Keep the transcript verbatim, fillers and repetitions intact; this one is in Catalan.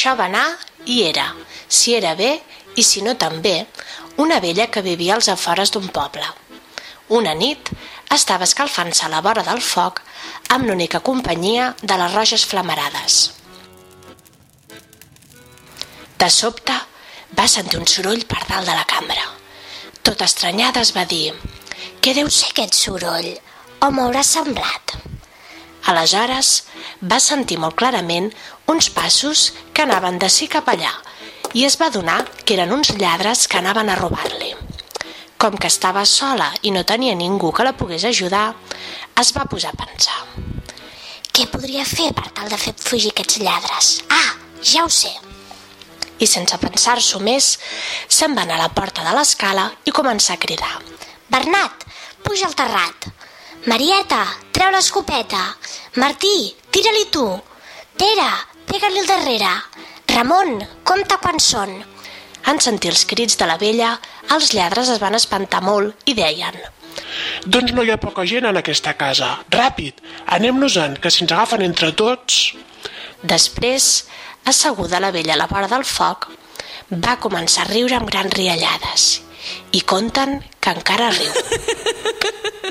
això va anar i era, si era bé i si no també, una vella que vivia als afores d'un poble. Una nit estava escalfant-se a la vora del foc amb l'única companyia de les roges flamarades. De sobte va sentir un soroll per dalt de la cambra. Tot estranyada es va dir: «Què deu ser aquest soroll? O m'haurà semblat?» Aleshores va sentir molt clarament uns passos que anaven d'ací cap allà i es va adonar que eren uns lladres que anaven a robar-li. Com que estava sola i no tenia ningú que la pogués ajudar, es va posar a pensar: «Què podria fer per tal de fer fugir aquests lladres? Ah, ja ho sé!» I sense pensar-s'ho més, se'n va anar a la porta de l'escala i començar a cridar: «Bernat, puja al terrat! Marieta, treu l'escopeta! Martí, tira-li tu! Pere, pega-li al darrere! Ramon, compta quants són!» En sentir els crits de la vella, els lladres es van espantar molt i deien: «Doncs no hi ha poca gent en aquesta casa. Ràpid, anem-nos-en, que si ens agafen entre tots...» Després, asseguda la vella a la vora del foc, va començar a riure amb grans riallades i conten que encara riu.